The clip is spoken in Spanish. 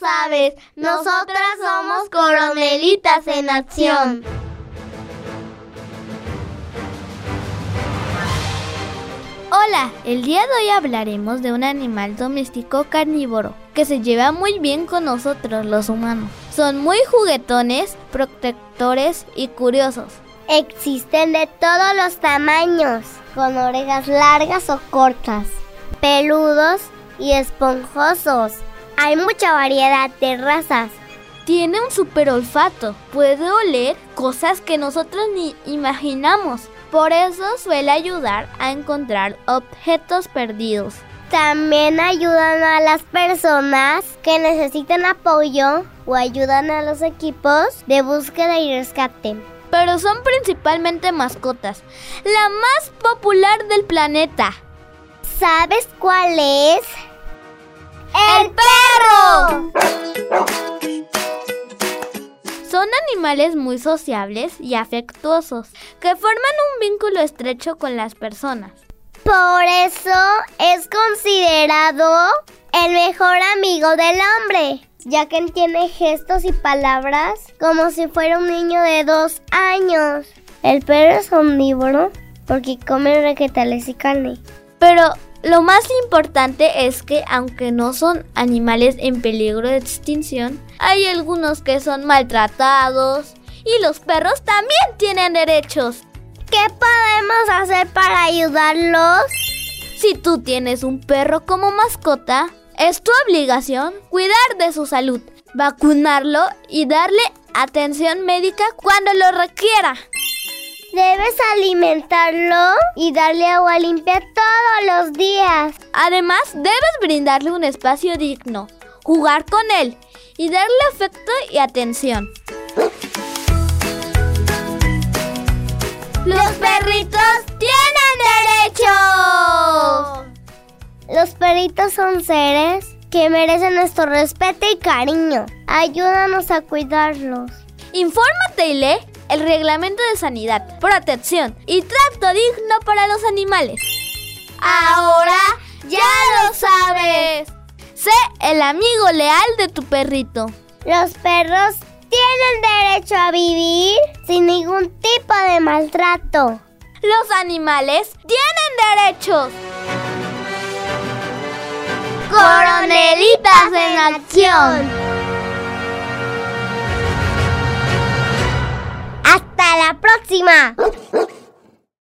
sabes, nosotras somos Coronelitas en Acción. Hola, el día de hoy hablaremos de un animal doméstico carnívoro que se lleva muy bien con nosotros los humanos. Son muy juguetones, protectores y curiosos. Existen de todos los tamaños, con orejas largas o cortas, peludos y esponjosos. Hay mucha variedad de razas. Tiene un super olfato, puede oler cosas que nosotros ni imaginamos. Por eso suele ayudar a encontrar objetos perdidos. También ayudan a las personas que necesitan apoyo o ayudan a los equipos de búsqueda y rescate. Pero son principalmente mascotas, la más popular del planeta. ¿Sabes cuál es? ¡El perro! Son animales muy sociables y afectuosos, que forman un vínculo estrecho con las personas. Por eso es considerado el mejor amigo del hombre, ya que entiende gestos y palabras como si fuera un niño de 2 años. El perro es omnívoro porque come vegetales y carne. Pero lo más importante es que, aunque no son animales en peligro de extinción, hay algunos que son maltratados y los perros también tienen derechos. ¿Qué podemos hacer para ayudarlos? Si tú tienes un perro como mascota, es tu obligación cuidar de su salud, vacunarlo y darle atención médica cuando lo requiera. Debes alimentarlo y darle agua limpia todos los días. Además, debes brindarle un espacio digno, jugar con él y darle afecto y atención. ¡Los perritos tienen derechos! Los perritos son seres que merecen nuestro respeto y cariño. Ayúdanos a cuidarlos. Infórmate y lee el Reglamento de Sanidad, Protección y Trato Digno para los Animales. Ahora ya lo sabes. Sé el amigo leal de tu perrito. Los perros tienen derecho a vivir sin ningún tipo de maltrato. Los animales tienen derechos. Coronelitas en Acción. ¡Hasta la próxima!